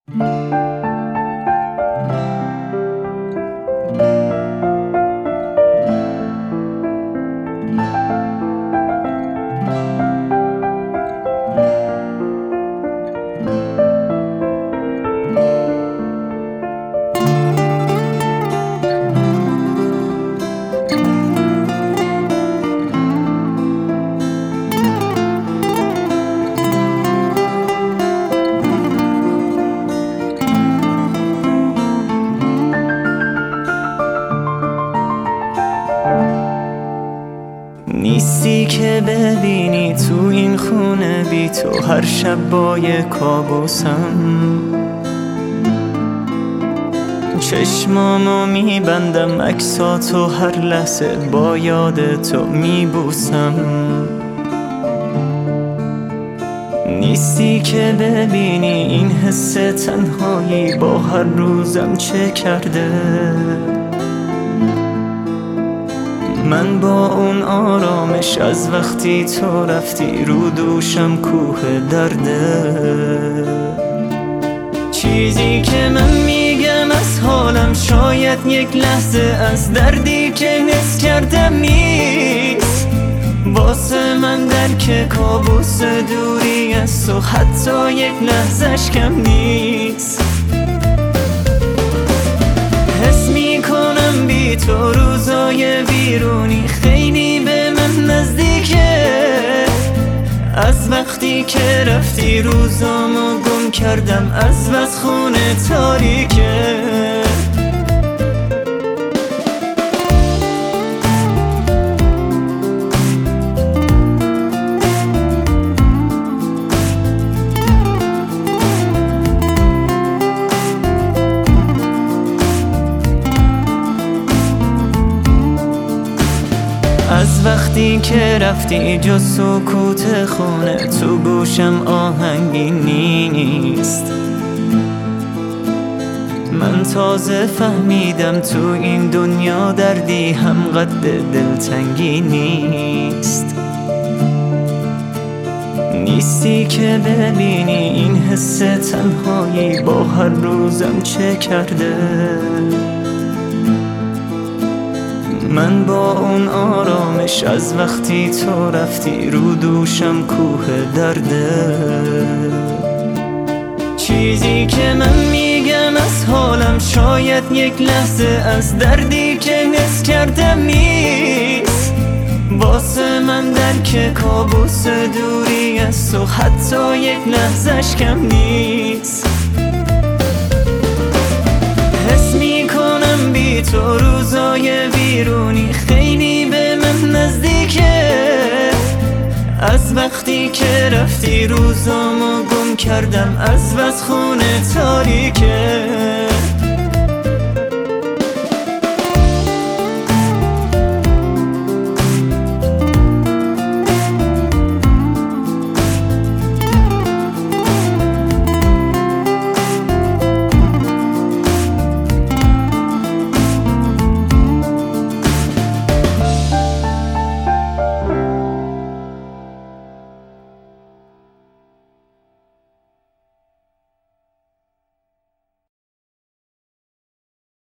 نیستی که ببینی تو این خونه بی تو هر شب با یه کابوسم، چشمامو میبندم عکساتو هر لحظه با یاد تو میبوسم. نیستی که ببینی این حس تنهایی با هر روزم چه کرده. من با اون آرامش از وقتی تو رفتی رو دوشم کوه درده. چیزی که من میگم از حالم شاید یک لحظه از دردی که حس کردم نیست. واسه من درک کابوس دوری از تو حتی یک لحظه‌اش کم نیست. حس میکنم بی تو روزای بیرونی خیلی به من نزدیکه. از وقتی که رفتی روزامو گم کردم از بس خونه تاریکه. از وقتی که رفتی جز سکوت خونه تو گوشم آهنگی نیست. من تازه فهمیدم تو این دنیا دردی هم قد دلتنگی نیست. نیستی که ببینی این حس تنهایی با هر روزم چه کرده. من با اون آرامش از وقتی تو رفتی رو دوشم کوه درده. چیزی که من میگم از حالم شاید یک لحظه از دردی که حس کردم نیست. واسه من درک کابوس دوری از تو حتی یک لحظه‌اش کم نیست. حس میکنم بی تو روزای بیرونی خیلی به من نزدیکه. از وقتی که رفتی روزامو گم کردم از بس خونه تاریکه.